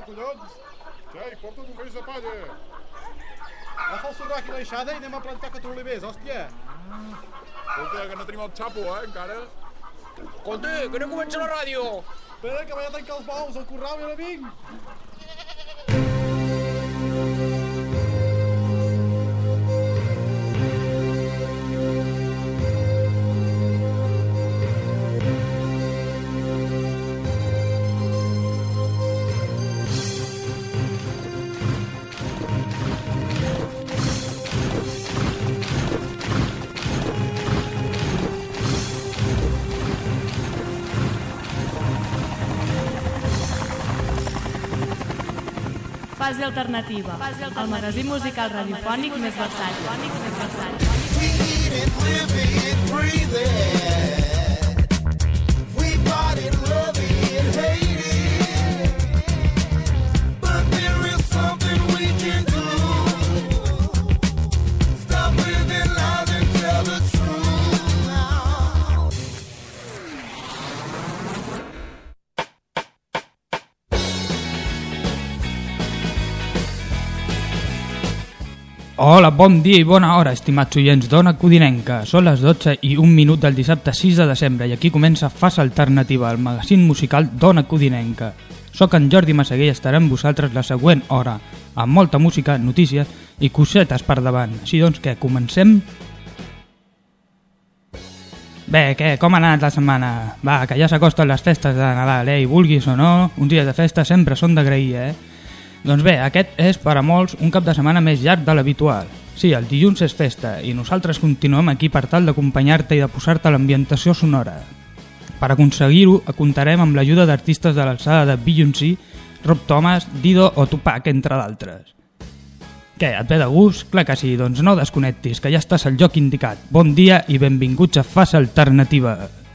collons? Xai, porta't un feix de palla. Agafa el sobrac i l'aixada i anem a plantar catrolivers, hòstia. Escolta, que no tenim el xapo, encara. Escolta, que no comença la ràdio. Espera, que vaig a tancar els bous al corral i ara vinc. Fase alternativa, el magazín musical radiofònic més versàtil. Hola, bon dia i bona hora, estimats oients d'Ona Codinenca. Són les 12 i 1 minut del dissabte 6 de desembre i aquí comença Fase Alternativa, el magazín musical d'Ona Codinenca. Soc en Jordi Massaguer i estaré amb vosaltres la següent hora, amb molta música, notícies i cosetes per davant. Així doncs, què, comencem? Bé, què, com ha anat la setmana? Va, que ja s'acosten les festes de Nadal, i vulguis o no, uns dies de festa sempre són d'agrair, Doncs bé, aquest és per a molts un cap de setmana més llarg de l'habitual. Sí, el dilluns és festa i nosaltres continuem aquí per tal d'acompanyar-te i de posar-te a l'ambientació sonora. Per aconseguir-ho, comptarem amb l'ajuda d'artistes de l'alçada de Beyoncé, Rob Thomas, Dido o Tupac, entre d'altres. Què, et ve de gust? Clar que sí, doncs no desconnectis, que ja estàs al lloc indicat. Bon dia i benvinguts a Fase Alternativa.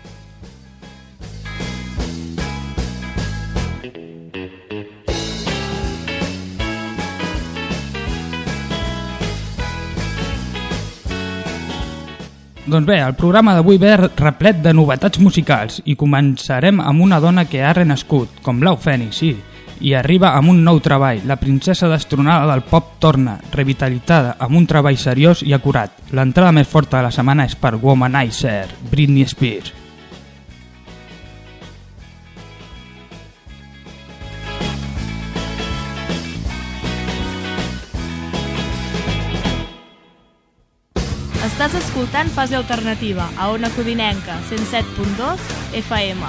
Doncs bé, el programa d'avui ve replet de novetats musicals i començarem amb una dona que ha renascut, com Blau Fènix, sí, i arriba amb un nou treball, la princesa destronada del pop torna, revitalitzada amb un treball seriós i acurat. L'entrada més forta de la setmana és per Womanizer, Britney Spears. Estàs escoltant Fase Alternativa a Ona Codinenca, 107.2 FM.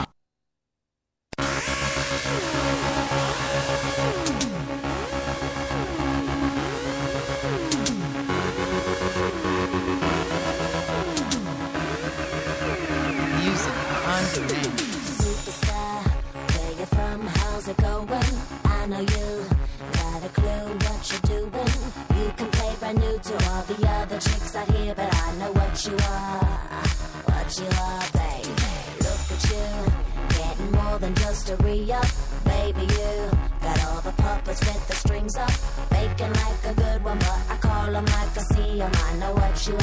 Superstar, where you from? How's it going? I know you got a clue what you're doing. You can play brand new to all the other chicks out here, but I know what you are, baby. Look at you, getting more than just a re-up. Baby, you got all the puppets with the strings up, faking like a good one, but I call them like I see them. I know what you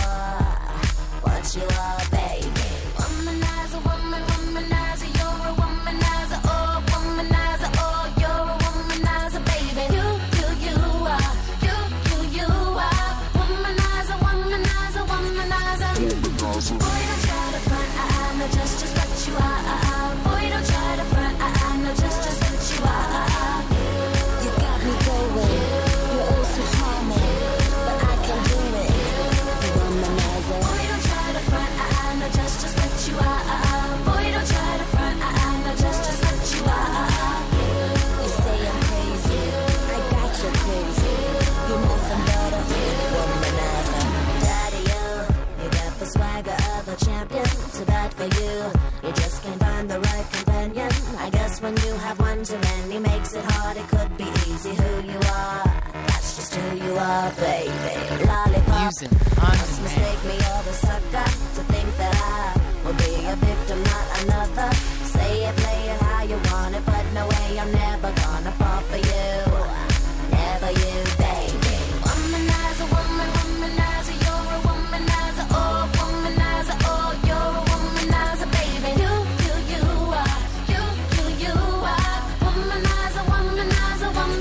are, baby. Womanizer, womanizer, you're a womanizer, oh, womanizer, oh, you're a womanizer, baby. You are, you are, womanizer, womanizer, womanizer. Boy, don't try to front, I know just what you are. Boy, don't try to front, I know just what you are. You got me going, you're oh so charming, but I can do it, womanizer. Boy, don't try to front, I know just what you are. Boy, don't try to front, I know just what you are. You say I'm crazy, I got you crazy. You're nothing but a womanizer. Daddy, you got the swagger of a champion. Too bad for you, you just can't find the right companion. I guess when you have one too many makes it hard. It could be easy who you are. That's just who you are, baby. Lollipop, must mistake me or the sucker to think that I will be a victim, not another. Say it, play it how you want it, but no way, I'm never gonna fall for you. Never you, baby. Womanizer, womanizer, you're a womanizer, oh, womanizer, oh, you're a womanizer, baby. You are, you are, womanizer, womanizer, womanizer.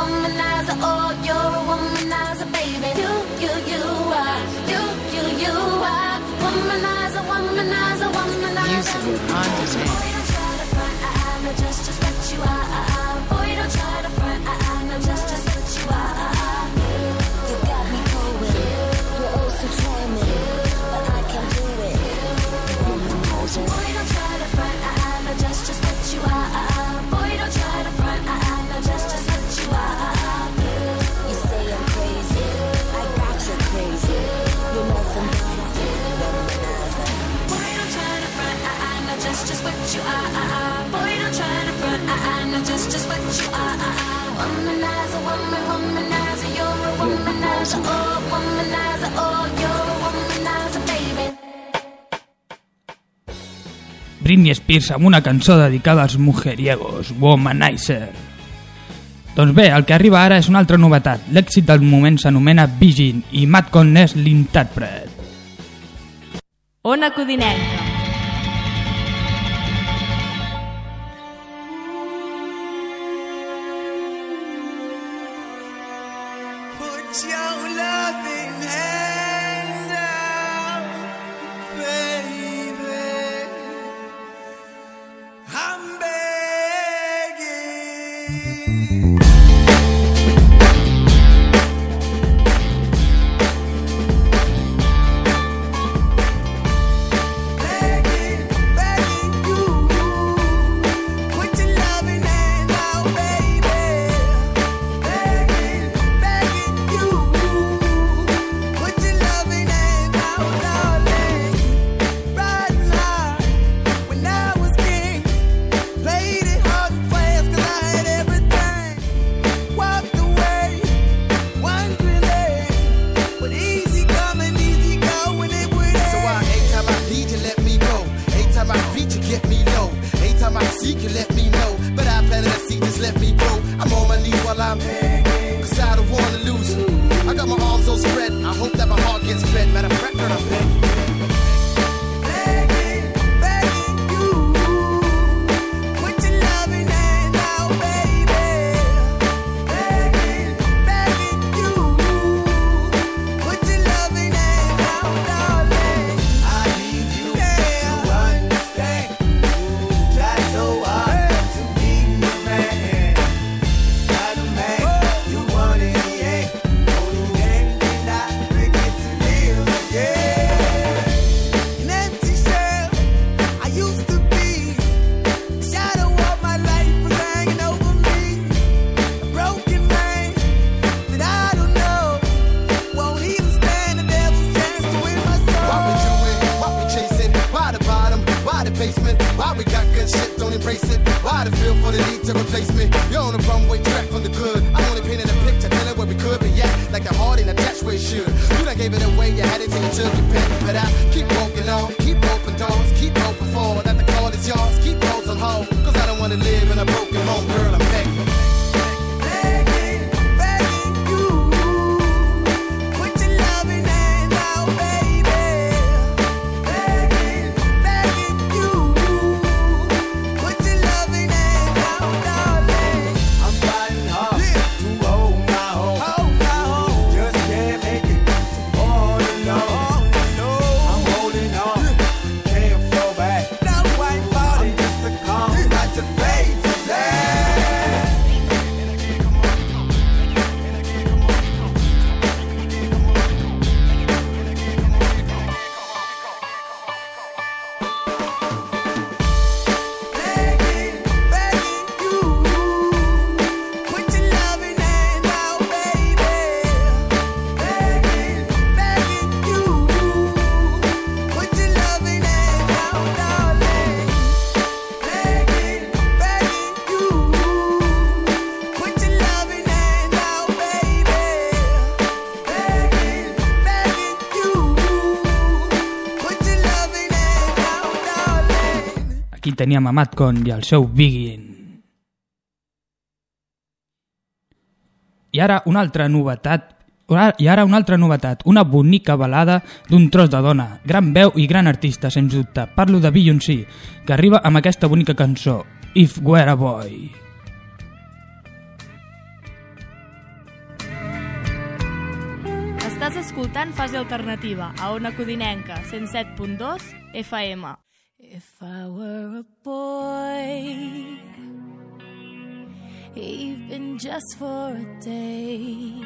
womanizer. Oh, you're a womanizer, baby. You are. You are. Womanizer, womanizer, womanizer. Music on demand. Boy, don't try to front. I know just what you are. Boy, don't try to front. I know just what you are. You got me going. You're oh so charming, but I can't do it. Boy, don't try to front. I know just what you are. Boy, don't try to front. I know just what you are. You say I'm crazy. I got you crazy. You're nothing but a womanizer. Boy, don't try to front. I know just what you are. Boy, don't try to front. I know just what you are. Womanizer, womanizer, you're a womanizer. Oh, womanizer, oh, you're a womanizer, baby. Britney Spears amb una cançó dedicada als mujeriegos, Womanizer. Doncs bé, el que arriba ara és una altra novetat. L'èxit del moment s'anomena Virgin i Madcon n'és l'intèrpret. Ona Codinenca. Put your loving hand out, baby. I'm begging. Begging, begging you. Put your loving hand out, baby. Begging, begging you. Put your loving hand out, darling. Right now, when I was king, played it hard and fast 'cause I had everything. Walked away, wondering, but easy come and easy go when it would end. So anytime I need you, let me go. Anytime I beat you, get me low. Anytime I seek you, let me know. But I planted a seed, just let me grow. I'm on my knees while I'm begging, 'cause I don't wanna lose you. I got my arms all spread. I hope that my heart gets fed. Matter of fact, girl, I'm begging. Begging, begging you. Put your loving hand out, baby. Begging, begging you. Put your loving hand out, darling. I need you to understand. Try so hard to be the man. Not the man you want in the end. Only then can I begin to live again. An empty shell I used to be. The shadow of my life was hanging over me. A broken man that I don't know won't even stand the devil's chance to win my soul. Why we do it? Why we chasing? Why the bottom? Why the basement? Why we got good shit, don't embrace it? Why the feel for the need to replace me? You're on the runway track from the good. I only painted a picture, telling where we could be at. Like a heart in a dash where it should. You done gave it away, you had it till you took your pen. But I keep walking on, keep open doors, keep open forward. That the call is yours, keep those on hold. 'Cause I don't wanna live in a broken home, girl, I'm begging. Begging, begging you. Put your loving hand out, baby. Begging, begging you. Put your loving hand out, darling. I'm fighting hard to hold my own. Just can't make it all alone. I'm holding on, can't fall back. Now I'm fighting just to come, not to fade to black. Begging, begging you. Put your loving hand out, baby. Begging, begging you. Put your loving hand out, darling. Begging, begging you. Put your loving hand out, baby. Begging, begging you. Put your loving hand out, darling. Aquí teníem a Madcon i el seu Begin. I ara una altra novetat, una bonica balada d'un tros de dona, gran veu i gran artista, sens dubte. Parlo de Beyoncé, que arriba amb aquesta bonica cançó, If Were a Boy. escoltant Fase Alternativa, a Ona Codinenca, 107.2 FM. If I were a boy, even just for a day,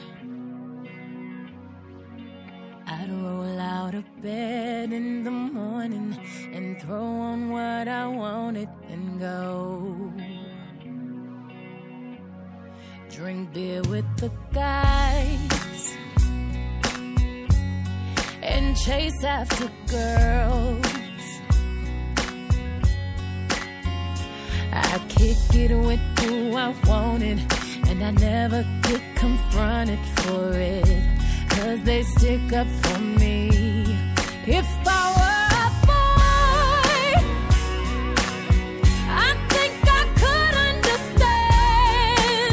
I'd roll out of bed in the morning and throw on what I wanted and go. Drink beer with the guys and chase after girls. I kick it with who I wanted, and I never get confronted for it, 'cause they stick up for me. If I were a boy, I think I could understand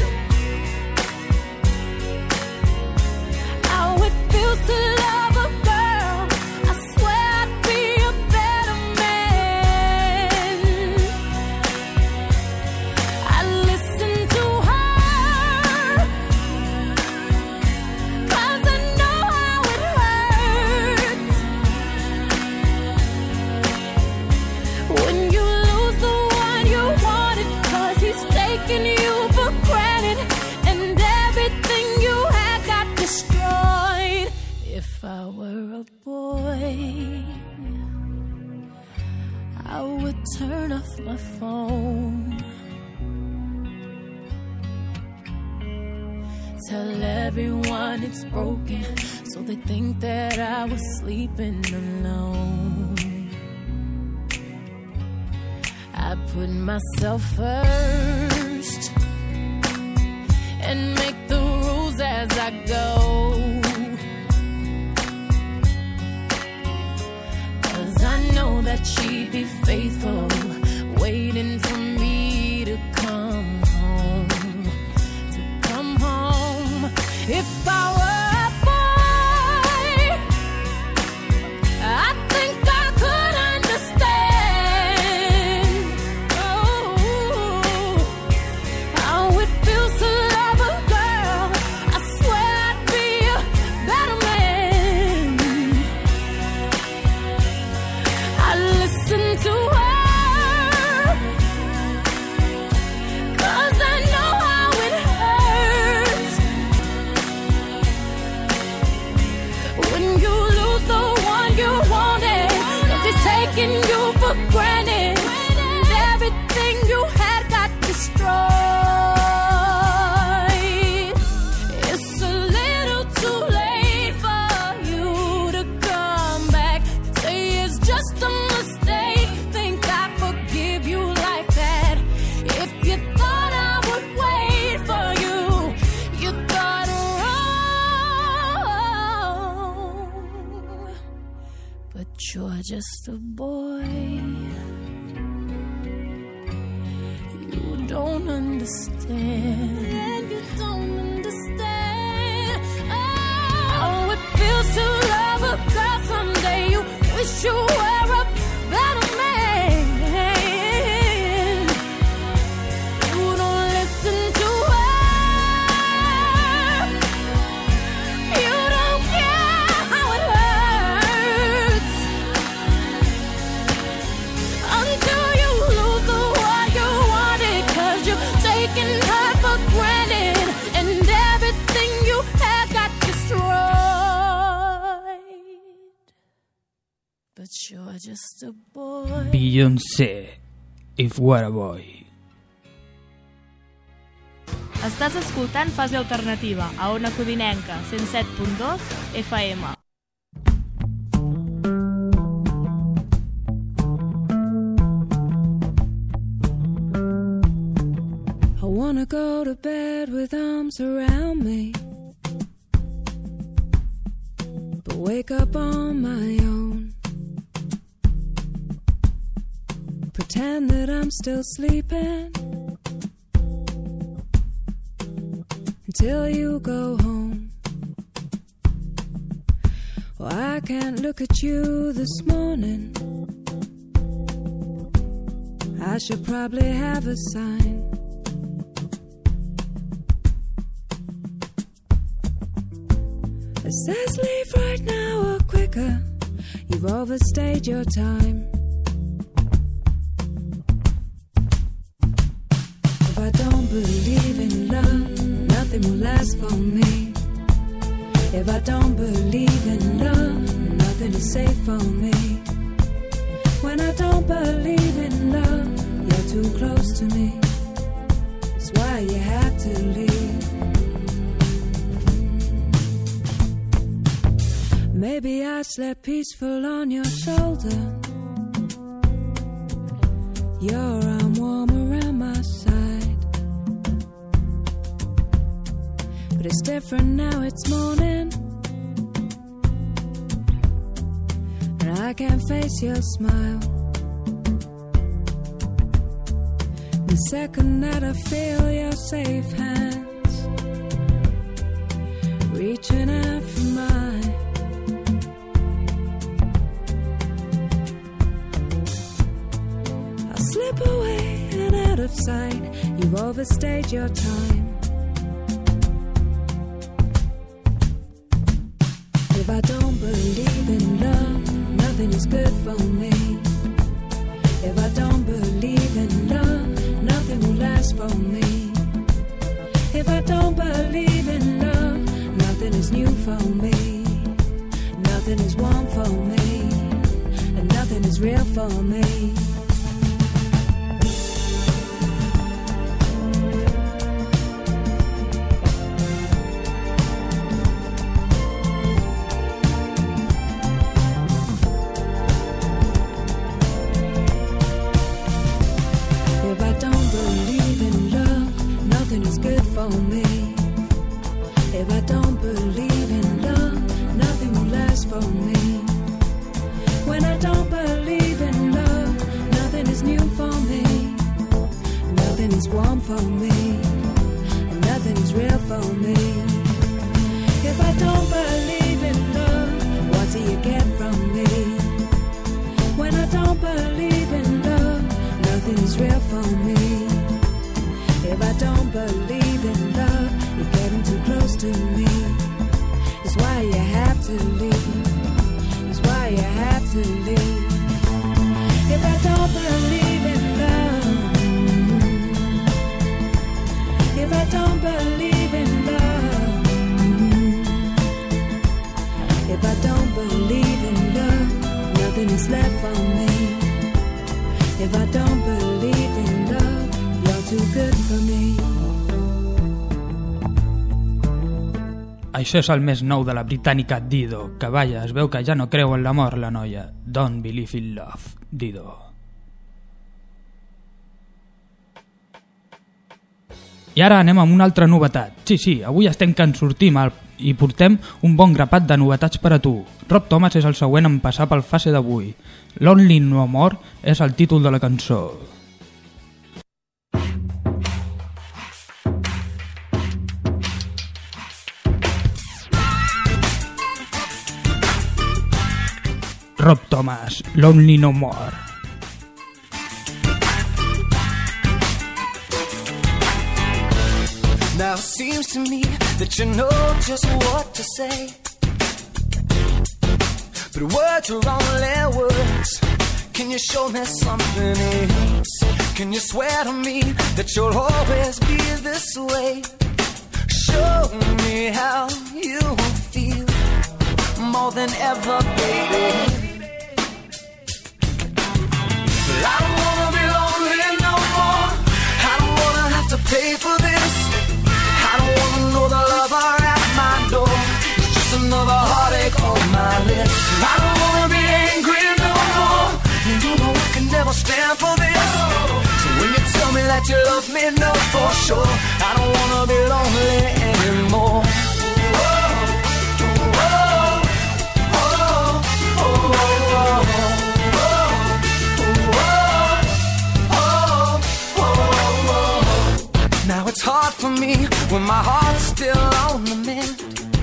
how it feels to love a girl. I swear I'd be a better man. I listen to her, 'cause I know how it hurts when you lose the one you wanted, 'cause he's taking you for granted and everything you had got destroyed. If I were a boy, I would turn off my phone, tell everyone it's broken, so they think that I was sleeping alone. I put myself first and make the rules as I go, 'cause I know that she'd be faithful, waiting for me to come home, to come home. If I were a boy, I think I could understand, oh, how it feels to love a girl. I swear I'd be a better man. I listen to her, 'cause I know how it hurts when you lose the one you wanted, 'cause it's taking you for granted and everything you had got destroyed. It's a little too late for you to come back, say it's just a mistake, think I forgive you like that. If you thought I would wait for you, you thought wrong. But you're just a boy, you don't understand. You don't understand how it feels to love a girl. Someday you wish you were a better man. You don't listen to her, you don't care how it hurts until you lose the one you wanted, 'cause you've taken her for granted and everything you had got destroyed. But you're just a boy. Beyoncé, If Were a Boy. Estàs escoltant Fase Alternativa, a Ona Codinenca, 107.2 FM. I wanna go to bed with arms around me, but wake up on my own. Pretend that I'm still sleeping until you go home. Well, I can't look at you this morning. I should probably have a sign. A Says leave right now or quicker. You've overstayed your time. If I don't believe in love, nothing will last for me. If I don't believe in love, nothing is safe for me. When I don't believe in love, you're too close to me. That's why you have to leave. Maybe I slept peaceful on your shoulder. Your arm warm around my side. But it's different now, it's morning, and I can't face your smile. The second that I feel your safe hands reaching out for mine, I'll slip away and out of sight. You've overstayed your time. If I don't believe in love, nothing is good for me. If I don't believe in love, nothing will last for me. If I don't believe in love, nothing is new for me. Nothing is warm for me, and nothing is real for me. For me. If I don't believe in love, nothing will last for me. When I don't believe in love, nothing is new for me. Nothing is warm for me, and nothing is real for me. If I don't believe in love, what do you get from me? When I don't believe in love, nothing is real for me. If I don't believe in love, you're getting too close to me. It's why you have to leave. It's why you have to leave. If I don't believe in love, if I don't believe in love, if I don't believe in love, nothing is left for me. If I don't believe in love, you're too good for me. Això és el més nou de la britànica Dido, que vaja, es veu que ja no creu en l'amor la noia. Don't believe in love, Dido. I ara anem amb una altra novetat. Sí, avui estem que en sortim i portem un bon grapat de novetats per a tu. Rob Thomas és el següent en passar pel fase d'avui. Lonely No More és el títol de la cançó. Rob Thomas, Lonely No More. Now it seems to me that you know just what to say, but words are only words. Can you show me something else? Can you swear to me that you'll always be this way? Show me how you feel more than ever, baby. I don't wanna be lonely no more. I don't wanna have to pay for this. I don't wanna know the lover at my door. It's just another heartache on my list. I don't wanna be angry no more. You know I can never stand for this. So when you tell me that you love me, know for sure I don't wanna be lonely anymore. Now it's hard for me when my heart's still on the mend.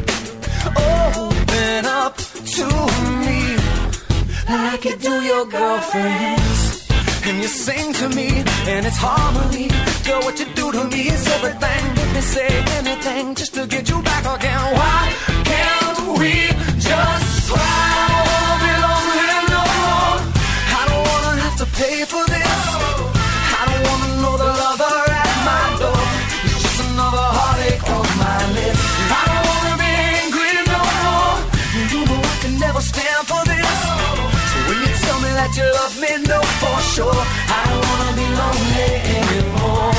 Open up to me like you do your girlfriends. And you sing to me and it's harmony. Girl, what you do to me is everything. Let me say anything just to get you back again. Why can't we just try. I don't wanna be lonely no more. I don't wanna have to pay for this. I don't wanna know the lover at my door. It's just another heartache on my list. I don't wanna be angry no more. You know I can never stand for this. So when you tell me that you love me, know for sure I don't wanna be lonely anymore.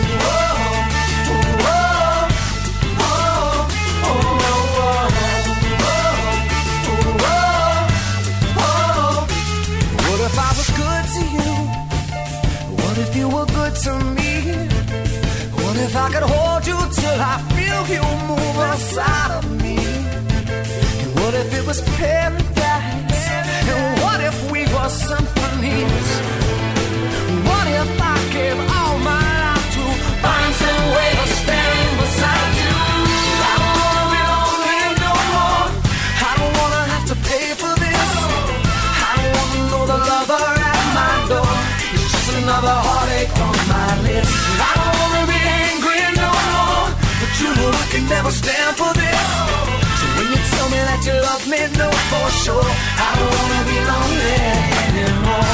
What if I was good to you? What if you were good to me? What if I could hold you till I feel you move outside of me? And what if it was paradise? And what if we were symphonies? What if I gave all my life to find some way to stand beside you? I don't wanna be lonely no more. I don't wanna have to pay for this. I don't wanna know the lover at my door. It's just another heartache on my list. I don't wanna be angry no more, but you know I can never stand for this. So when you tell me that you love me, know for sure I don't wanna be lonely anymore.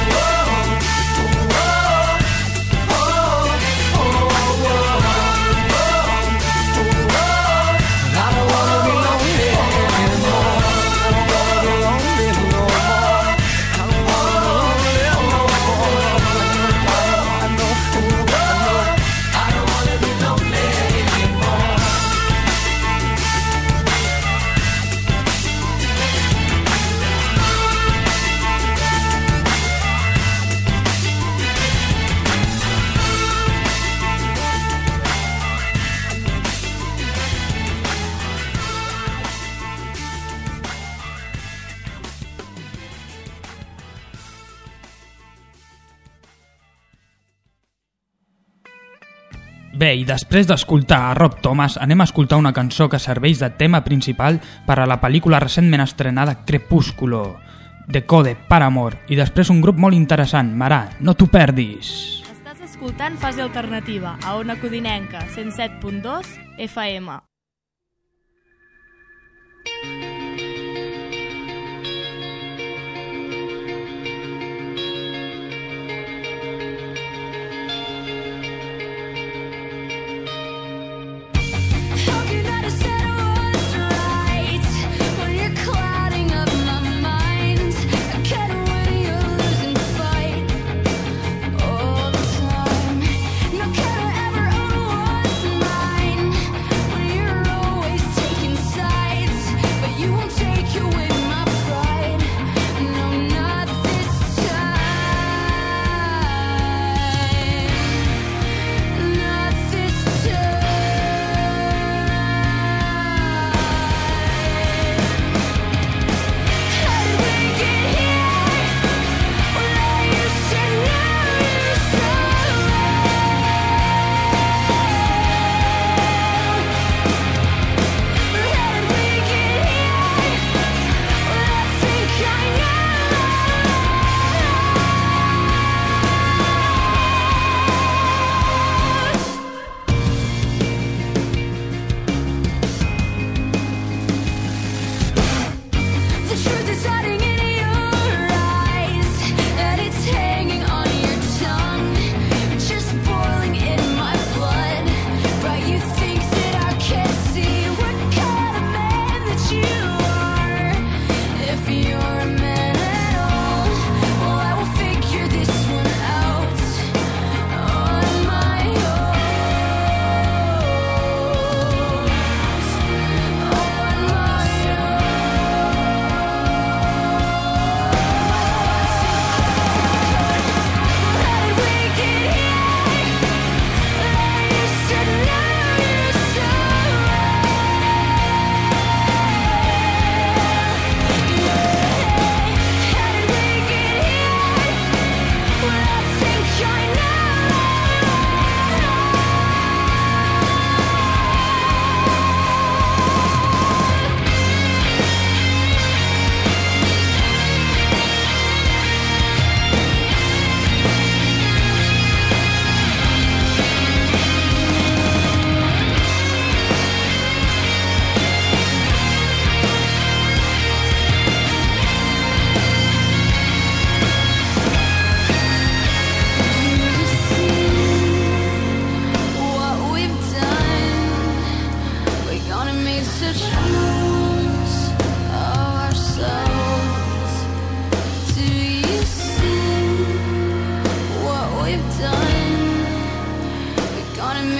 Bé, i després d'escoltar a Rob Thomas, anem a escoltar una cançó que serveix de tema principal per a la pel·lícula recentment estrenada Crepúsculo, de Code, Paramore, i després un grup molt interessant, Marà, no t'ho perdis. Estàs escoltant Fase Alternativa, a Ona Codinenca, 107.2 FM. You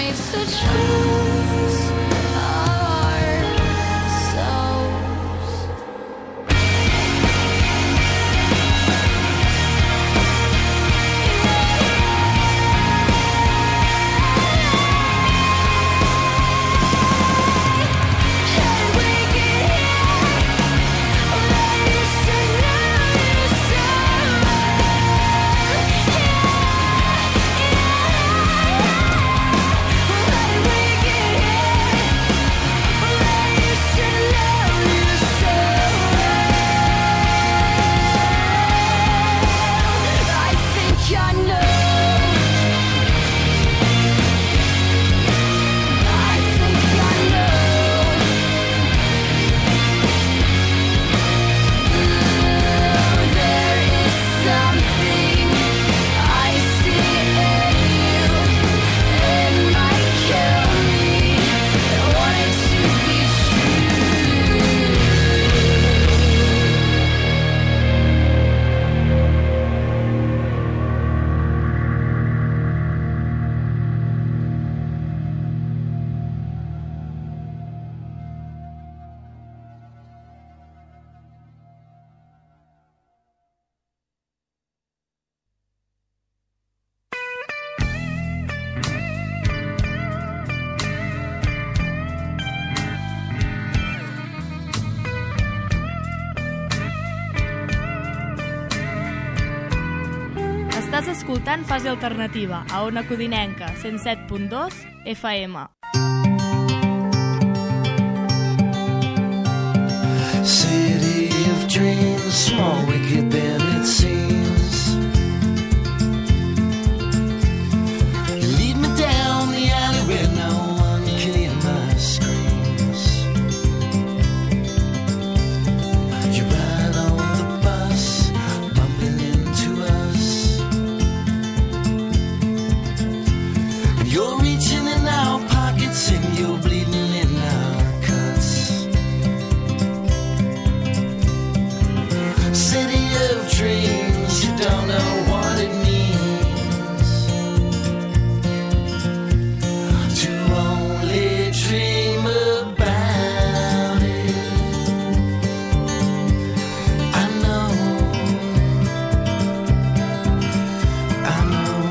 makes the truth of our souls. Can we get here? Let yourself know yourself. Let we get here? Let yourself know yourself. I think I know. I think I know. There is something I see in you. It might kill me. I want it to be true. Estàs escoltant Fase Alternativa, a Ona Codinenca, 107.2 FM. City of dreams, more wicked than it seems. You lead me down the alley where no one can hear my screams. You ride on the bus, bumping into us. And you're reaching in our pockets and you're bleeding in our cuts. City of dreams, you don't know what it means to only dream about it. I know, I know.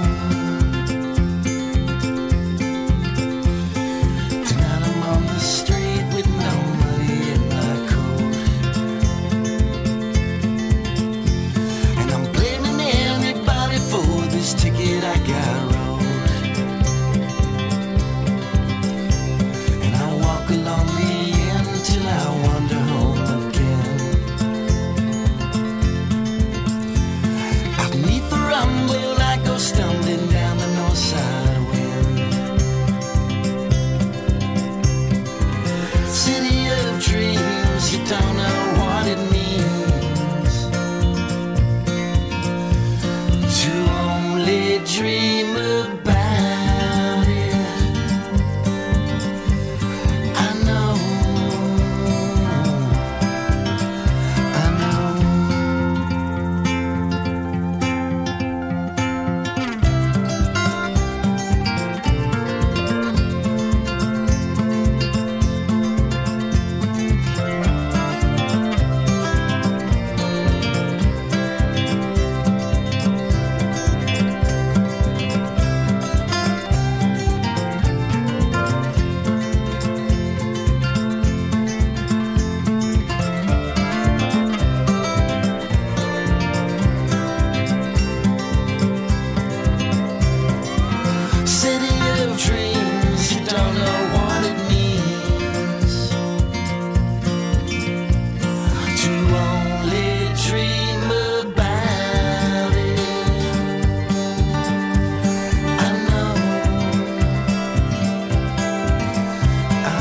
Tonight I'm on the street with no money in my coat. And I'm blaming everybody for this ticket I got wrote. And I walk along the end till I wander home again. Out beneath the rumble I go stumbling down the north side wind. City of dreams, you don't know what it means to only dream about it. I know, I know. City of dreams, you don't know what it means to only dream about it. I know, I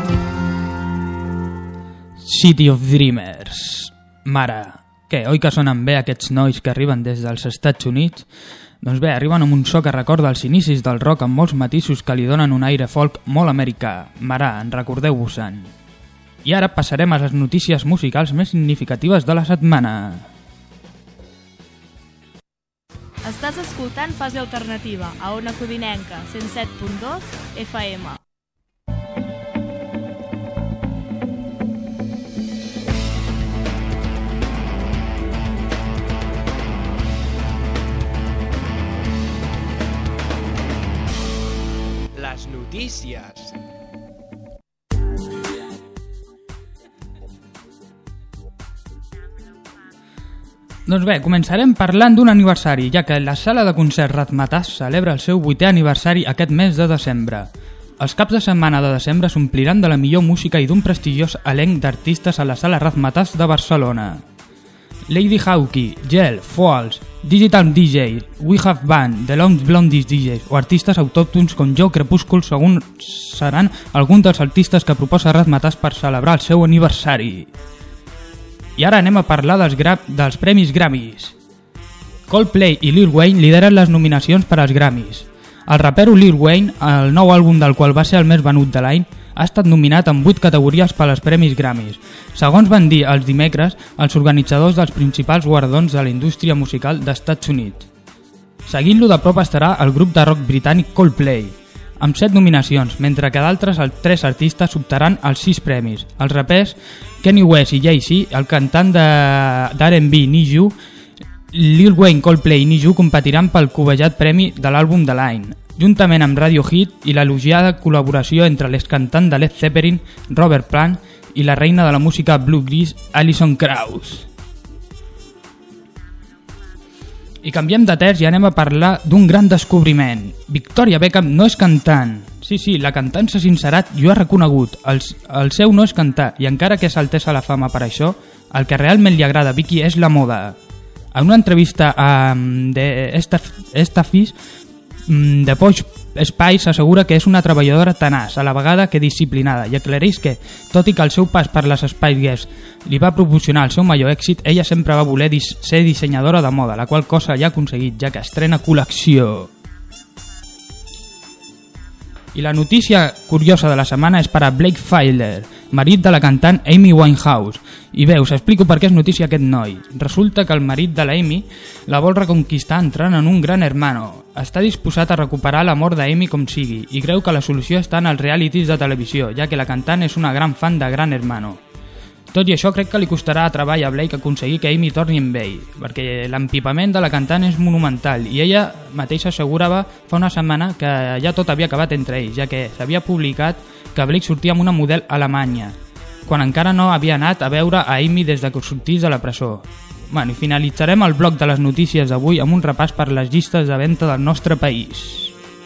know. City of Dreamers. Mare, què, oi que sonen bé aquests nois que arriben des dels Estats Units? Doncs bé, arriben amb un so que recorda els inicis del rock amb molts matisos que li donen un aire folk molt americà. Mare, en recordeu-vos-en. I ara passarem a les notícies musicals més significatives de la setmana. Estàs escoltant Fase Alternativa, a Ona Codinenca, 107.2 FM. Les notícies. Doncs bé, començarem parlant d'un aniversari, ja que la sala de concerts Razmataz celebra el seu 8è aniversari aquest mes de desembre. Els caps de setmana de desembre s'ompliran de la millor música i d'un prestigiós elenc d'artistes a la sala Razmataz de Barcelona. Lady Hawkey, Gel, Foals, Digital DJ, We Have Band, The Long Blondies DJs o artistes autòctons com Joe Crepúscul seran alguns dels artistes que proposa Razmataz per celebrar el seu aniversari. I ara anem a parlar dels Premis Grammys. Coldplay i Lil Wayne lideren les nominacions per als Grammys. El rapero Lil Wayne, el nou àlbum del qual va ser el més venut de l'any, ha estat nominat en 8 categories per als Premis Grammys. Segons van dir els dimecres els organitzadors dels principals guardons de la indústria musical d'Estats Units. Seguint-lo de prop estarà el grup de rock britànic Coldplay, amb 7 nominacions, mentre que d'altres 3 artistes optaran als 6 premis. Els rapers Kanye West i Jay-Z, el cantant d'R&B Niju, Lil Wayne, Coldplay i Niju competiran pel cobejat premi de l'àlbum de l'any, juntament amb Radiohead i l'elogiada col·laboració entre l'excantant de Led Zeppelin, Robert Plant, i la reina de la música bluegrass, Alison Krauss. I canviem de terç i anem a parlar d'un gran descobriment. Victoria Beckham no és cantant. Sí, la cantant s'ha sincerat i ho ha reconegut. El seu no és cantar, i encara que s'altessa la fama per això, el que realment li agrada a Vicky és la moda. En una entrevista de Estafis, de Posh Spice assegura que és una treballadora tenaç, a la vegada que disciplinada, i aclareix que, tot i que el seu pas per les Spice Girls li va proporcionar el seu major èxit, ella sempre va voler ser dissenyadora de moda, la qual cosa ja ha aconseguit, ja que estrena col·lecció. I la notícia curiosa de la setmana és per a Blake Fowler, marit de la cantant Amy Winehouse. I bé, us explico per què és notícia aquest noi. Resulta que el marit de la Amy la vol reconquistar entrant en un Gran Hermano. Està disposat a recuperar l'amor d'Amy com sigui i creu que la solució està en els realities de televisió, ja que la cantant és una gran fan de Gran Hermano. Tot i això, crec que li costarà treball a Blake aconseguir que Amy torni amb ell, perquè l'empipament de la cantant és monumental i ella mateixa assegurava fa una setmana que ja tot havia acabat entre ells, ja que s'havia publicat que Blake sortia amb una model alemanya, quan encara no havia anat a veure a Amy des que sortís de la presó. I finalitzarem el bloc de les notícies d'avui amb un repàs per les llistes de venda del nostre país.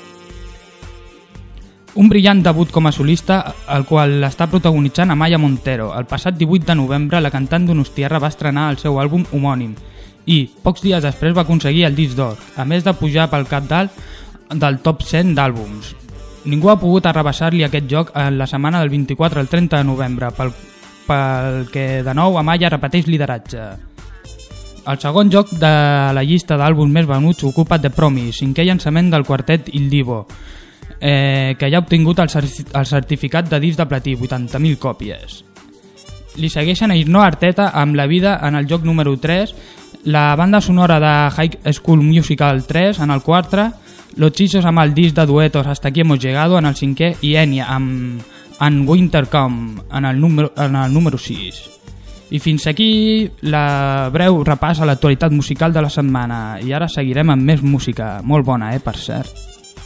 Un brillant debut com a solista, el qual està protagonitzant Amaya Montero. El passat 18 de novembre, la cantant donostiarra va estrenar el seu àlbum homònim i, pocs dies després, va aconseguir el disc d'or, a més de pujar pel cap dalt del top 100 d'àlbums. Ningú ha pogut arrabassar-li aquest joc en la setmana del 24 al 30 de novembre, pel que de nou Amaya repeteix lideratge. El segon joc de la llista d'àlbums més venuts ocupa The Promise, 5è llançament del quartet Il Divo, que ja ha obtingut el certificat de disc de platí, 80.000 còpies. Li segueixen a Ainhoa Arteta amb La vida en el joc número 3, la banda sonora de High School Musical 3 en el 4, Los Chisos amb el disc de duetos Hasta aquí hemos llegado en el 5è i Enya amb And Winter Come en el número 6. I fins aquí la breu repàs a l'actualitat musical de la setmana. I ara seguirem amb més música, molt bona, per cert.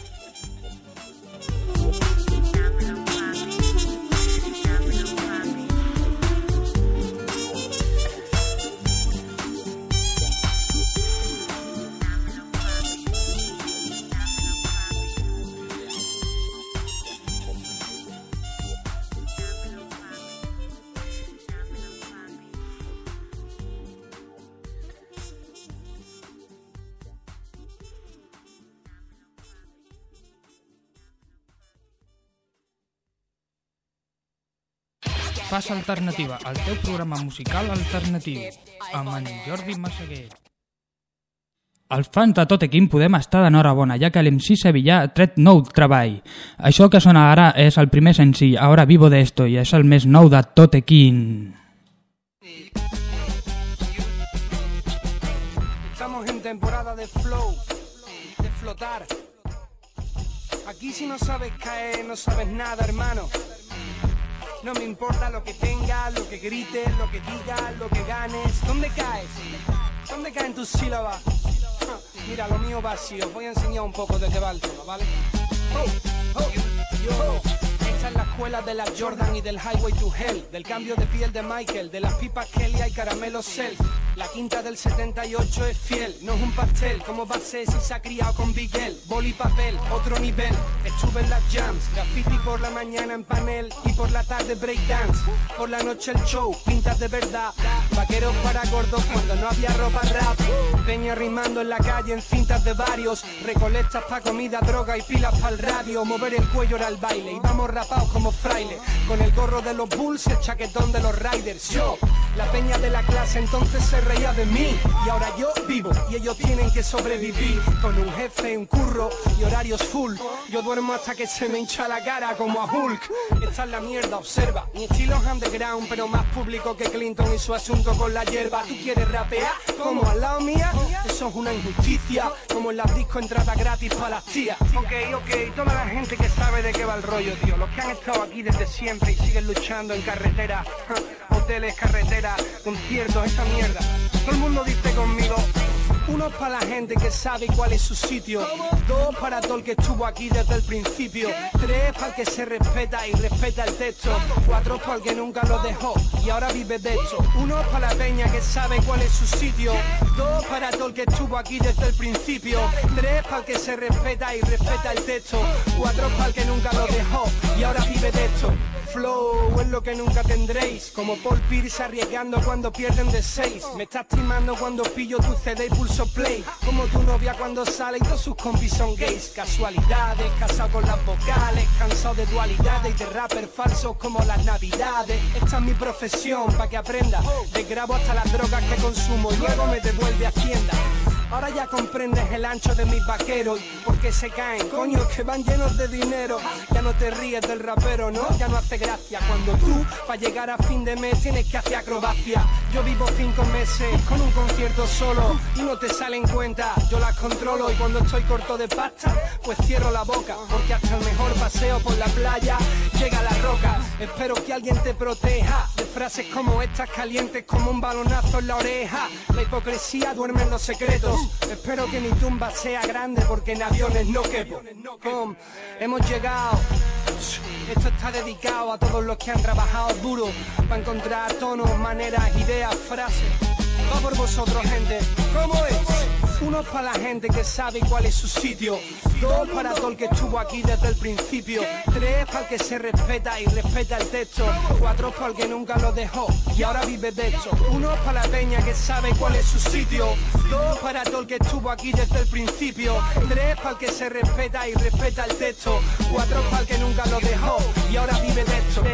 Fase Alternativa, el teu programa musical alternatiu, amb en Jordi Massaguer. Els fans de Totequín podem estar d'enhorabona, ja que l'MC sevillà ha tret nou treball. Això que sona ara és el primer senzill, Ahora vivo de esto, i és el més nou de Totequín. Estamos gente temporada de flow, de flotar. Aquí si no sabes caer, no sabes nada, hermano. No me importa lo que tengas, lo que grites, lo que digas, lo que ganes. ¿Dónde caes? ¿Dónde caen tus sílabas? Mira, lo mío vacío. Voy a enseñar un poco de qué va el tema, ¿vale? Esta es la escuela de la Jordan y del Highway to Hell, del cambio de piel de Michael, de las pipas Kelly y caramelo Self. La quinta del 78 es fiel, no es un pastel. ¿Cómo va a ser si se ha criado con Bigel? Boli y papel, otro nivel. Estuve en las jams, graffiti por la mañana en panel y por la tarde breakdance. Por la noche el show, pintas de verdad. Vaqueros para gordos cuando no había ropa rap. Peña rimando en la calle en cintas de varios. Recolectas pa' comida, droga y pilas pa'l radio. Mover el cuello era el baile, íbamos rapados como fraile. Con el gorro de los Bulls y el chaquetón de los Riders. Yo, la peña de la clase entonces se reía de mí. Y ahora yo vivo y ellos tienen que sobrevivir. Con un jefe, un curro y horarios full. Yo duermo hasta que se me hincha la cara como a Hulk. Esta es la mierda, observa. Mi estilo es underground, pero más público que Clinton y su asunto con la hierba. ¿Tú quieres rapear? ¿Como al lado mía? Eso es una injusticia. Como en las discos entrada gratis para las tías. Ok, toda la gente que sabe de qué va el rollo, tío. Los que han estado aquí desde siempre y siguen luchando en carretera. Hoteles, carreteras, conciertos, esa mierda. Todo el mundo dice conmigo. 1 para la gente que sabe cuál es su sitio. 2 para todo el que estuvo aquí desde el principio. 3 para el que se respeta y respeta el texto. 4 para el que nunca lo dejó y ahora vive de esto. 1 para la peña que sabe cuál es su sitio. 2 para todo el que estuvo aquí desde el principio. 3 para el que se respeta y respeta el texto. 4 para el que nunca lo dejó y ahora vive de esto. Flow es lo que nunca tendréis. Como Paul Pierce arriesgando cuando pierden de 6. Me estás timando cuando pillo tu CD y pulso play. Como tu novia cuando sale y todos sus compis son gays. Casualidades, casado con las vocales. Cansado de dualidades y de rappers falsos como las navidades. Esta es mi profesión, pa' que aprenda. Desgrabo hasta las drogas que consumo y luego me devuelve a Hacienda. Ahora ya comprendes el ancho de mis vaqueros y por qué se caen, coño, que van llenos de dinero. Ya no te ríes del rapero, ¿no? Ya no hace gracia cuando tú, para llegar a fin de mes, tienes que hacer acrobacia. Yo vivo 5 meses con un concierto solo y no te salen cuenta, yo las controlo. Y cuando estoy corto de pasta, pues cierro la boca, porque hasta el mejor paseo por la playa llega a la roca. Espero que alguien te proteja de frases como estas calientes como un balonazo en la oreja. La hipocresía duerme en los secretos. Espero que mi tumba sea grande porque en aviones no quepo. Hemos llegado. Esto está dedicado a todos los que han trabajado duro para encontrar tonos, maneras, ideas, frases. Va por vosotros, gente. ¿Cómo es? 1 para la gente que sabe cuál es su sitio. 2 para todo el que estuvo aquí desde el principio. 3 para el que se respeta y respeta el texto. 4 para el que nunca lo dejó y ahora vive de esto. 1 para la peña que sabe cuál es su sitio. 2 para todo el que estuvo aquí desde el principio. 3 para el que se respeta y respeta el texto. 4 para el que nunca lo dejó y ahora vive de esto.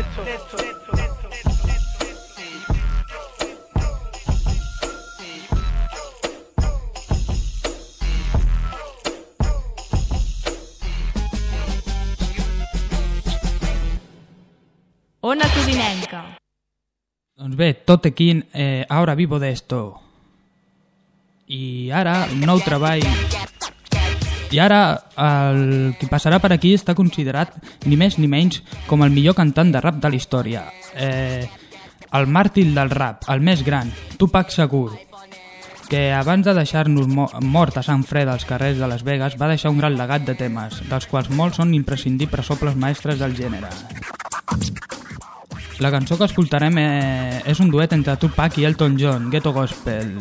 Ona Codinenca. Doncs bé, tot aquí, Ahora vivo de esto. I ara, un nou treball. I ara, el que passarà per aquí està considerat ni més ni menys com el millor cantant de rap de la història. El màrtir del rap, el més gran, Tupac Shakur, que abans de deixar-nos mort a Sant Fred als carrers de Las Vegas va deixar un gran legat de temes, dels quals molts són imprescindibles soples mestres del gènere. La cançó que escoltarem és un duet entre Tupac i Elton John, Ghetto Gospel.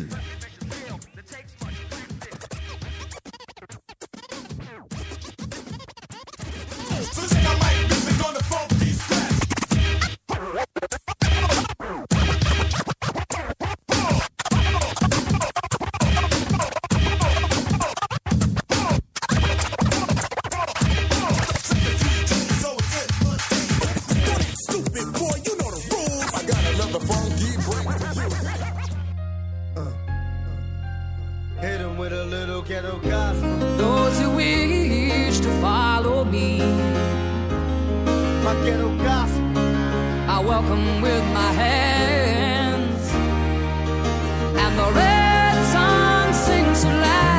Those who wish to follow me, My ghetto gospel. I welcome with my hands, and the red sun sings so loud.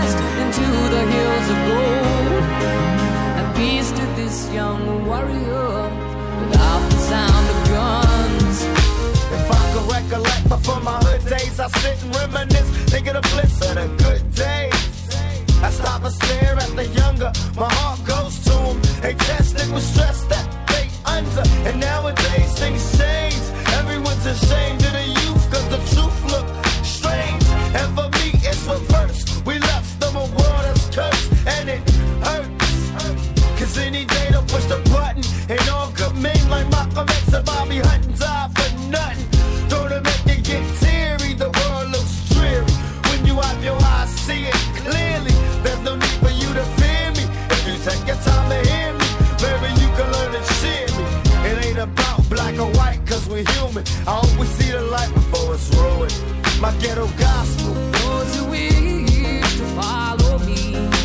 sit and reminisce, thinking of bliss of the good days. I stop and stare at the younger, my heart goes to them. They tested with stress that they under, and nowadays things change. Everyone's ashamed of the youth, cause the truth look strange. And for me it's reverse, we left them a world that's cursed, and it hurts. Cause any day they'll push the button, and all good men like Malcolm X and Bobby Hutton die for nothing. Don't it make you get teary, the world looks dreary. When you have your eyes, see it clearly. There's no need for you to fear me. If you take your time to hear me, maybe you can learn to cheer me. It ain't about black or white, cause we're human. I hope we see the light before it's ruined. My ghetto gospel. Those who wish to follow me,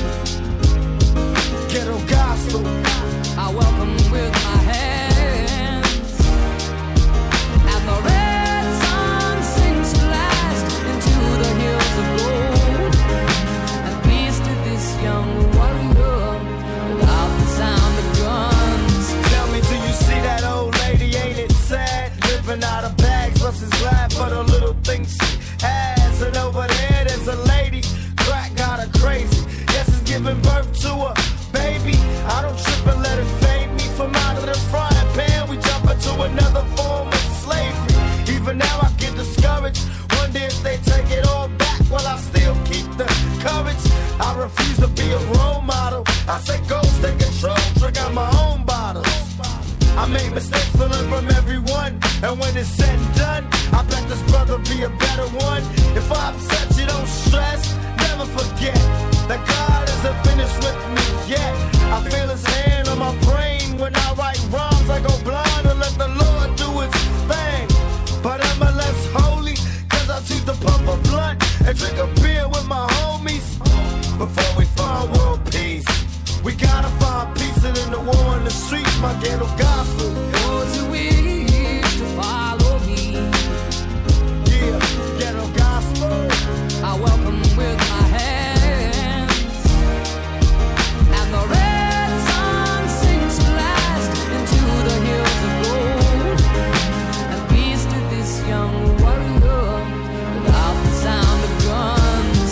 Ghetto gospel, I welcome with my hands. And the red sun sings to last into the hills of gold. And peace to this young warrior without the sound of guns. tell me, do you see that old lady? Ain't it sad? Living out of bags, plus is glad for the little things she has. And over there, there's a lady, crack got her crazy. Yes, it's giving birth to a baby. I don't trip and let it fade me. From out of the frying pan, we jump into another form of slavery. Even now I get discouraged, wonder if they take it all back. While I still keep the courage, I refuse to be a role model. I say go, take control, drink out my own bottles. I make mistakes to learn from everyone, and when it's said and done, I bet this brother be a better one. If I upset you, don't stress, never forget that God isn't finished with me yet. I feel his hand on my brain when I write rhymes. I go blind and let the Lord do his thing. But I'm a less holy, cause I choose to pump a blunt and drink a beer with my homies. Before we find world peace, we gotta find peace in the war in the streets. My ghetto gospel. Those who wish to follow me, Yeah, ghetto gospel. I welcome with my hands. And the red sun sings to last into the hills of gold. And peace to this young warrior without the sound of guns.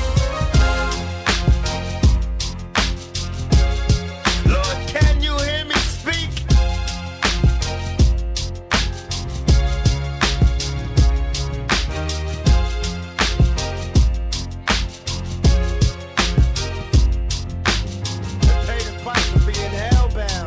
Lord, can you hear me speak? Pay the price for being hellbound.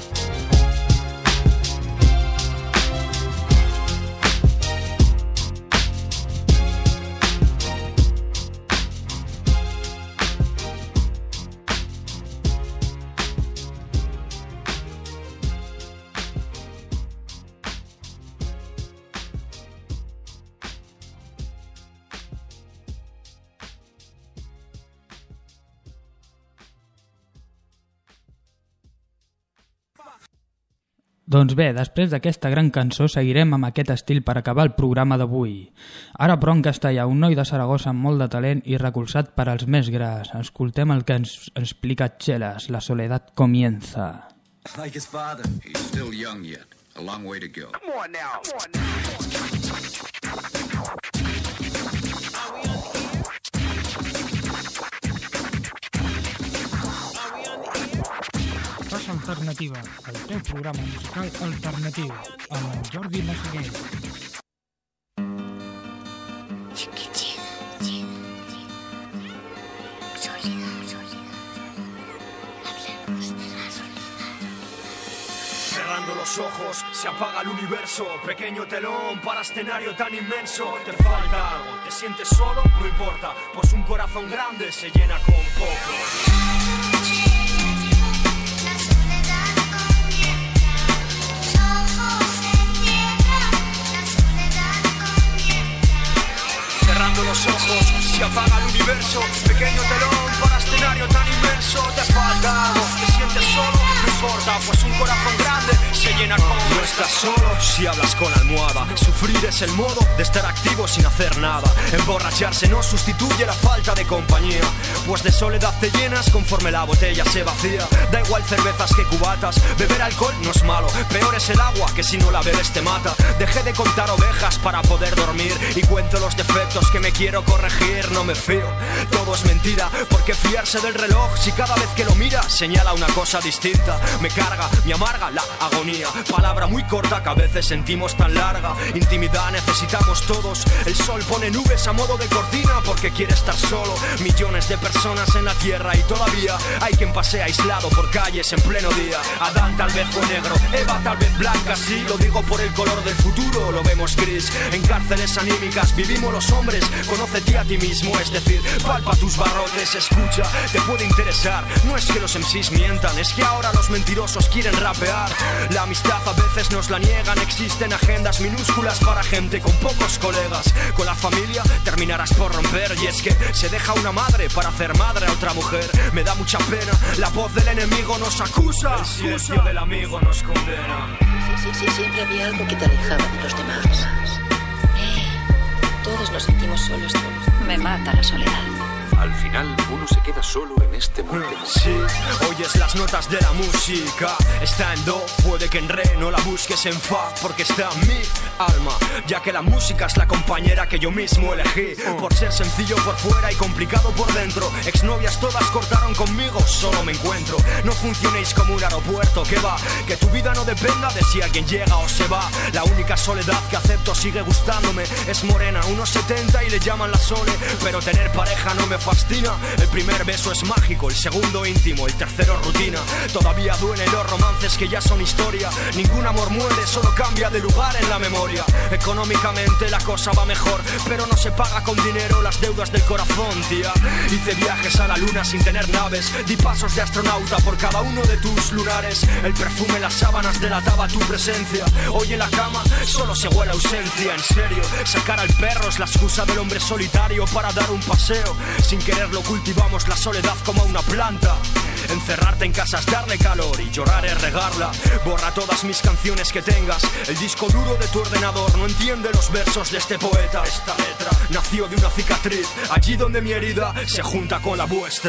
Doncs bé, després d'aquesta gran cançó seguirem amb aquest estil per acabar el programa d'avui. Ara però en castellà, un noi de Saragossa amb molt de talent i recolzat per als més gras. Escoltem el que ens explica Chelas, La soledad comienza. Like his father. He's still young yet. A long way to go. Come on now. Come on now. Fas Alternativa, el teu programa musical alternatiu, amb en Jordi Massaguer. Cerrando los ojos, se apaga el universo. Pequeño telón para escenario tan inmenso. Te falta algo, te sientes solo, no importa, pues un corazón grande se llena con poco. Cerrando los ojos, se apaga el universo. Pequeño telón para escenario tan inmenso. Te falta algo, te sientes solo, no importa, pues un corazón grande se se llena con... No estás solo si hablas con la almohada. Sufrir es el modo de estar activo sin hacer nada. Emborracharse no sustituye la falta de compañía, pues de soledad te llenas conforme la botella se vacía. Da igual cervezas que cubatas, beber alcohol no es malo. Peor es el agua que si no la bebes te mata. Dejé de contar ovejas para poder dormir y cuento los defectos que me quiero corregir. No me fío, todo es mentira. ¿Por qué fiarse del reloj si cada vez que lo mira señala una cosa distinta? Me carga, me amarga la agonía. Palabra muy corta que a veces sentimos tan larga. Intimidad necesitamos todos. El sol pone nubes a modo de cortina porque quiere estar solo. Millones de personas en la tierra y todavía hay quien pasea aislado por calles en pleno día. Adán tal vez fue negro, Eva tal vez blanca. Sí, lo digo por el color del futuro, lo vemos gris. En cárceles anímicas vivimos los hombres. Conócete a ti mismo, es decir, palpa tus barrotes. Escucha, te puede interesar. No es que los MCs mientan, es que ahora los mentirosos quieren rapear. La amistad a veces nos la niegan. Existen agendas minúsculas para gente con pocos colegas. Con la familia terminarás por romper. Y es que se deja una madre para hacer madre a otra mujer. Me da mucha pena, la voz del enemigo nos acusa. El silencio del amigo nos condena. Sí, siempre había algo que te alejaba de los demás. Todos nos sentimos solos. Me mata la soledad. Al final uno se queda solo en este mundo. Sí, oyes las notas de la música. Está en do, puede que en re no la busques en fa, porque está en mi alma, ya que la música es la compañera que yo mismo elegí. Por ser sencillo por fuera y complicado por dentro. Exnovias todas cortaron conmigo, solo me encuentro. No funcionéis como un aeropuerto, que va, que tu vida no dependa de si alguien llega o se va. La única soledad que acepto sigue gustándome. Es morena, 1,70 y le llaman la Sole. Pero tener pareja no me fascina. El primer beso es mágico, el segundo íntimo, el tercero rutina. Todavía duelen los romances que ya son historia. Ningún amor muere, solo cambia de lugar en la memoria. Económicamente la cosa va mejor, pero no se paga con dinero las deudas del corazón, tía. Hice viajes a la luna sin tener naves. Di pasos de astronauta por cada uno de tus lunares. El perfume en las sábanas delataba tu presencia. Hoy en la cama solo se huele ausencia. En serio, sacar al perro es la excusa del hombre solitario para dar un paseo. Sin quererlo cultivamos la soledad como una planta. Encerrarte en casa es darle calor y llorar es regarla. Borra todas mis canciones que tengas. El disco duro de tu ordenador no entiende los versos de este poeta. Esta letra nació de una cicatriz, allí donde mi herida se junta con la vuestra.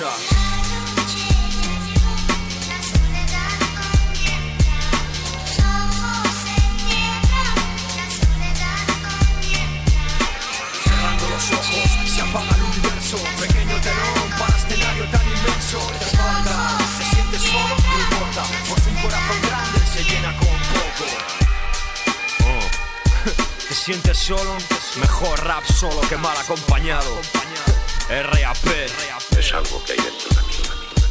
Cerrando los ojos se apaga el universo. Pequeño telón para escenario tan inmenso. Te falta, te sientes solo, no importa, pues un corazón grande se llena con poco. Te sientes solo, mejor rap solo que mal acompañado. RAP es algo que hay dentro de mí.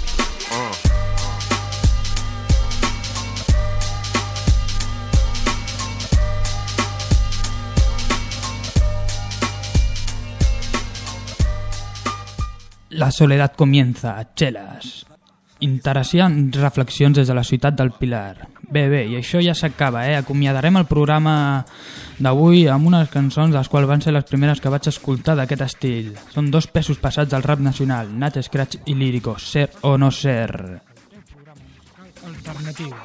La soledat comienza, Chelas. Interessants reflexions des de la ciutat del Pilar. Bé, i això ja s'acaba, Acomiadarem el programa d'avui amb unes cançons les quals van ser les primeres que vaig escoltar d'aquest estil. Són dos pesos passats al rap nacional, Nat Scratch i Lírico, Ser o no ser. Alternatiu.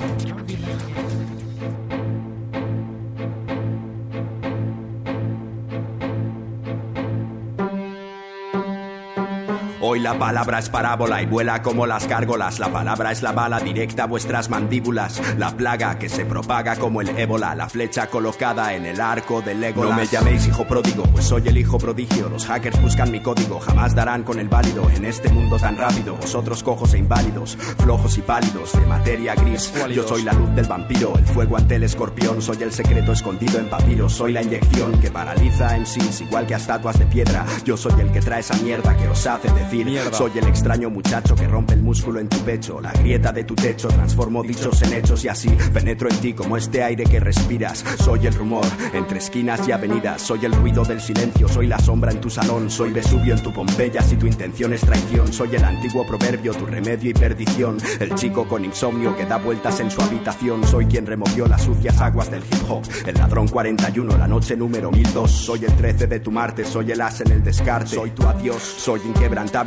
Hoy la palabra es parábola y vuela como las gárgolas. La palabra es la bala directa a vuestras mandíbulas. La plaga que se propaga como el ébola. La flecha colocada en el arco del Legolas. No me llaméis hijo pródigo, pues soy el hijo prodigio. Los hackers buscan mi código, jamás darán con el válido. En este mundo tan rápido, vosotros cojos e inválidos, flojos y pálidos, de materia gris. Yo soy la luz del vampiro, el fuego ante el escorpión. Soy el secreto escondido en papiros. Soy la inyección que paraliza MCs igual que a estatuas de piedra. Yo soy el que trae esa mierda que os hace decir mierda. Soy el extraño muchacho que rompe el músculo en tu pecho, la grieta de tu techo, transformo dichos en hechos y así penetro en ti como este aire que respiras. Soy el rumor entre esquinas y avenidas, soy el ruido del silencio, soy la sombra en tu salón, soy Vesubio en tu Pompeya si tu intención es traición. Soy el antiguo proverbio, tu remedio y perdición, el chico con insomnio que da vueltas en su habitación. Soy quien removió las sucias aguas del hip hop, el ladrón 41, la noche número 1002. Soy el 13 de tu Marte, soy el as en el descarte, soy tu adiós, soy inquebrantable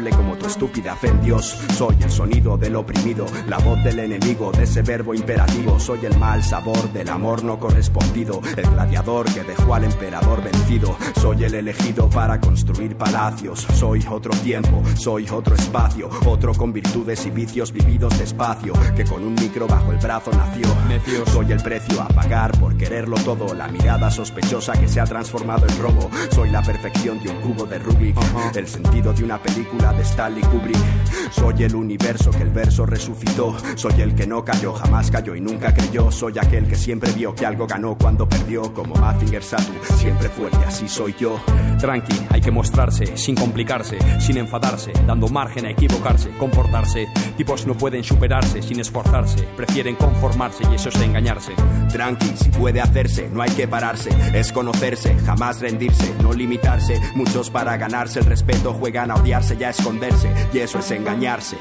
grande como tu estúpida fe en Dios. Soy el sonido del oprimido, la voz del enemigo, de ese verbo imperativo. Soy el mal sabor del amor no correspondido, el gladiador que dejó al emperador vencido. Soy el elegido para construir palacios. Soy otro tiempo, soy otro espacio, otro con virtudes y vicios vividos despacio, que con un micro bajo el brazo nació. Soy el precio a pagar por quererlo todo, la mirada sospechosa que se ha transformado en robo. Soy la perfección de un cubo de Rubik, el sentido de una película de Stanley Kubrick. Soy el universo que el verso resucitó. Soy el que no cayó, jamás cayó y nunca creyó. Soy aquel que siempre vio que algo ganó cuando perdió, como Mazinger Satu, siempre fuerte, así soy yo. Tranqui, hay que mostrarse, sin complicarse, sin enfadarse, dando margen a equivocarse, comportarse. Tipos no pueden superarse sin esforzarse, prefieren conformarse y eso es engañarse. Tranqui, si puede hacerse, no hay que pararse, es conocerse, jamás rendirse, no limitarse. Muchos para ganarse el respeto juegan a odiarse y a esconderse, y eso es engañarse.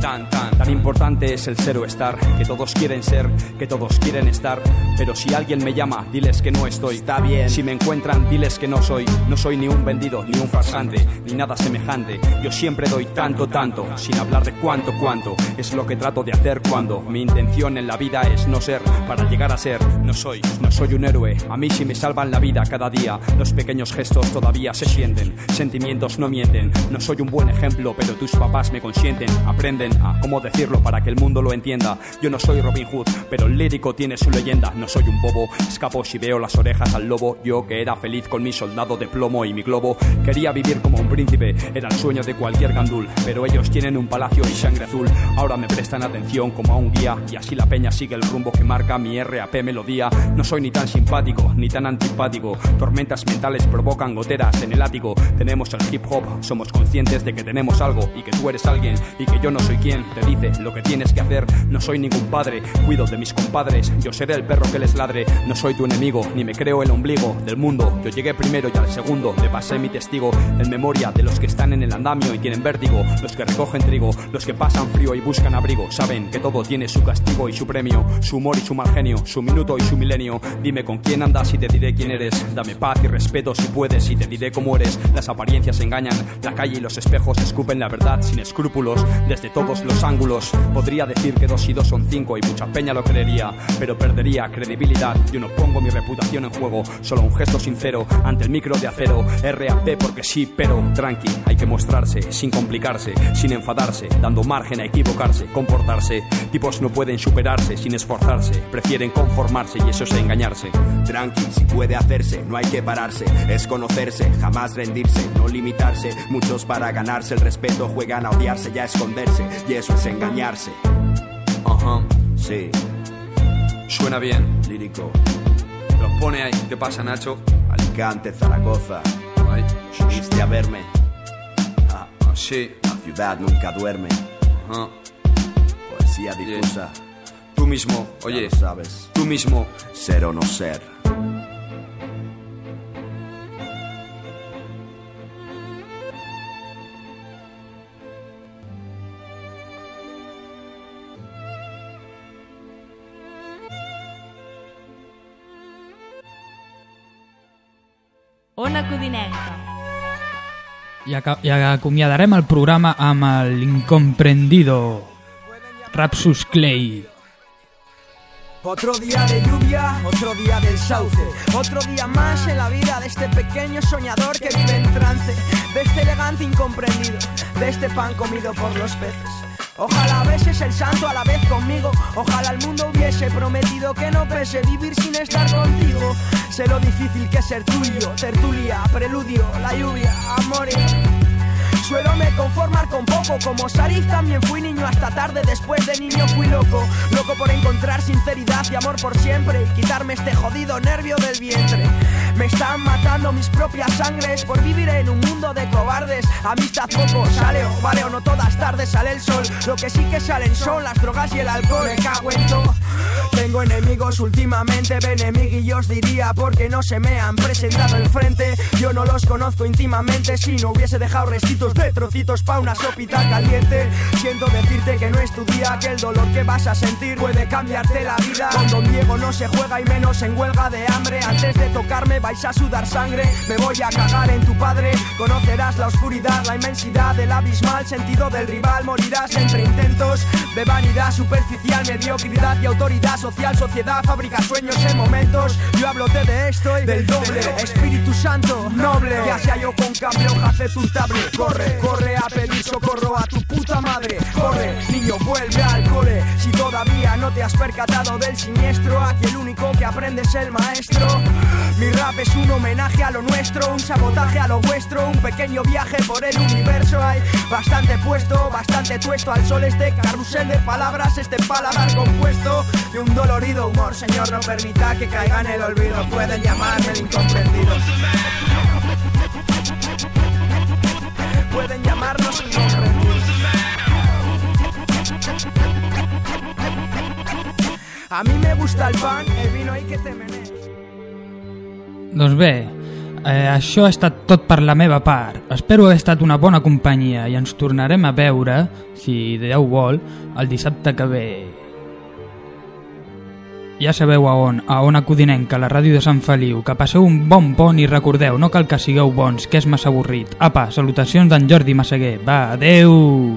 Tan importante es el ser o estar, que todos quieren ser, que todos quieren estar. Pero si alguien me llama, diles que no estoy. Está bien. Si me encuentran, diles que no soy. No soy ni un vendido, ni un farsante, ni nada semejante. Yo siempre doy tanto, sin hablar de cuánto. Es lo que trato de hacer cuando mi intención en la vida es no ser, para llegar a ser. No soy un héroe, a mí sí me salvan la vida cada día. Los pequeños gestos todavía se sienten, sentimientos no mienten. No soy un buen ejemplo, pero tus papás me consienten. Aprenden a cómo decirlo para que el mundo lo entienda. Yo no soy Robin Hood, pero el lírico tiene su leyenda. No soy un bobo, escapo si veo las orejas al lobo. Yo que era feliz con mi soldado de plomo y mi globo. Quería vivir como un príncipe, era el sueño de cualquier gandul. Pero ellos tienen un palacio y sangre azul. Ahora me prestan atención como a un guía, y así la peña sigue el rumbo que marca mi RAP melodía. No soy ni tan simpático, ni tan antipático. Tormentas mentales provocan goteras en el ático. Tenemos el hip hop, somos conscientes de que tenemos algo y que tú eres alguien y que yo no soy quien te dice lo que tienes que hacer. No soy ningún padre, cuido de mis compadres. Yo seré el perro que les ladre. No soy tu enemigo, ni me creo el ombligo del mundo. Yo llegué primero y al segundo le pasé mi testigo. En memoria de los que están en el andamio y tienen vértigo, los que recogen trigo, los que pasan frío y buscan abrigo. Saben que todo tiene su castigo y su premio, su humor y su mal genio, su minuto y su milenio. Dime con quién andas y te diré quién eres. Dame paz y respeto si puedes y te diré cómo eres. Las apariencias engañan, la calle y los espejos escupen la verdad sin escrúpulos desde todos los ángulos. Podría decir que 2 y 2 son 5 y mucha peña lo creería, pero perdería credibilidad. Yo no pongo mi reputación en juego, solo un gesto sincero ante el micro de acero. RAP porque sí, pero tranqui, hay que mostrarse, sin complicarse, sin enfadarse, dando margen a equivocarse, comportarse. Tipos no pueden superarse sin esforzarse, prefieren conformarse y eso es engañarse. Tranqui, si puede hacerse, no hay que pararse, es conocerse, jamás rendirse, no limitarse. Muchos para ganarse el respeto juegan a odiarse y a esconderse, y eso es engañarse. Ajá, sí. Suena bien. Lírico. Lo pone ahí. ¿Qué pasa, Nacho? Alicante, Zaragoza. Ay, viniste a verme. Sí. La ciudad nunca duerme. Ajá. Poesía difusa. Tú mismo, oye, ya lo sabes. Tú mismo. Ser o no ser. Ona Codinenca. I acomiadarem el programa amb l'incomprendido Rapsus Clay. Otro día de lluvia, otro día del sauce, otro día más en la vida de este pequeño soñador que vive en trance, de este elegante incomprendido, de este pan comido por los peces. Ojalá beses el santo a la vez conmigo, ojalá el mundo hubiese prometido que no pese vivir sin estar contigo. Sé lo difícil que es ser tuyo, tertulia, preludio, la lluvia, amores. Suelo me conformar con poco, como Sarif también fui niño hasta tarde, después de niño fui loco. Loco por encontrar sinceridad y amor por siempre y quitarme este jodido nervio del vientre. Me están matando mis propias sangres por vivir en un mundo de cobardes. Amistad poco sale o vale o no todas tardes sale el sol. Lo que sí que salen son las drogas y el alcohol. Me cago en todo. Tengo enemigos últimamente, benemiguillos diría, porque no se me han presentado enfrente. Yo no los conozco íntimamente, si no hubiese dejado restitos de trocitos pa' una sopita caliente. Siento decirte que no es tu día, que el dolor que vas a sentir puede cambiarte la vida. Con Don Diego no se juega y menos en huelga de hambre. Antes de tocarme vais a sudar sangre. Me voy a cagar en tu padre. Conocerás la oscuridad, la inmensidad del abismal sentido del rival. Morirás entre intentos de vanidad superficial, mediocridad y autoridad social. Sociedad fabrica sueños en momentos. Yo hablote de esto y del doble. Espíritu Santo, noble. Ya sea yo con cable o jafet hurtable. Corre, corre a pedir socorro a tu puta madre. Corre, niño, vuelve al cole. Si todavía no te has percatado del siniestro, aquí el único que aprende es el maestro. Mi rap es un homenaje a lo nuestro, un sabotaje a lo vuestro, un pequeño viaje por el universo. Hay bastante puesto, bastante tuesto al sol este carrusel de palabras, este paladar compuesto de un dolorido humor. Señor, no permita que caiga en el olvido. Pueden llamarme el incomprendido. Pueden llamarnos incomprendidos. A mí me gusta el pan, el vino y que te menees. Doncs bé, això ha estat tot per la meva part. Espero haver estat una bona companyia i ens tornarem a veure, si Déu vol, el dissabte que ve. Ja sabeu a Ona Codinenca, la ràdio de Sant Feliu. Que passeu un bon pont i recordeu, no cal que sigueu bons, que és massa avorrit. Apa, salutacions d'en Jordi Massaguer. Va, adeu!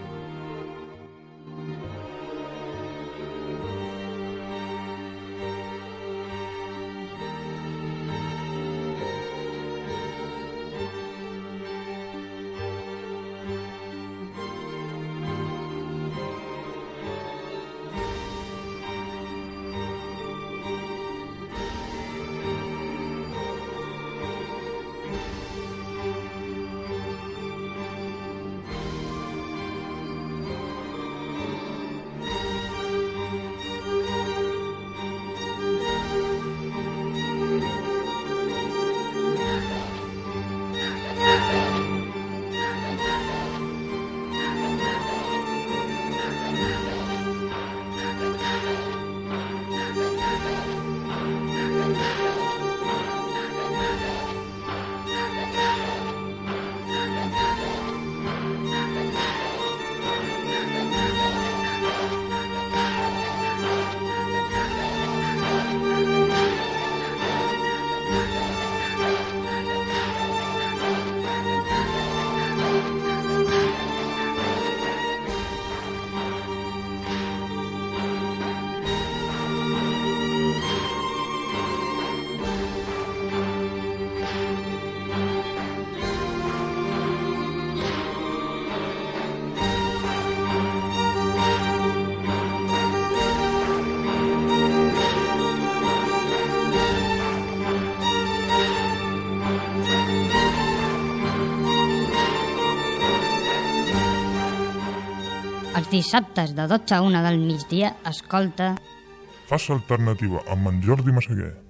Els dissabtes de 12 a 1 del migdia, escolta... Fas alternativa amb en Jordi Massaguer.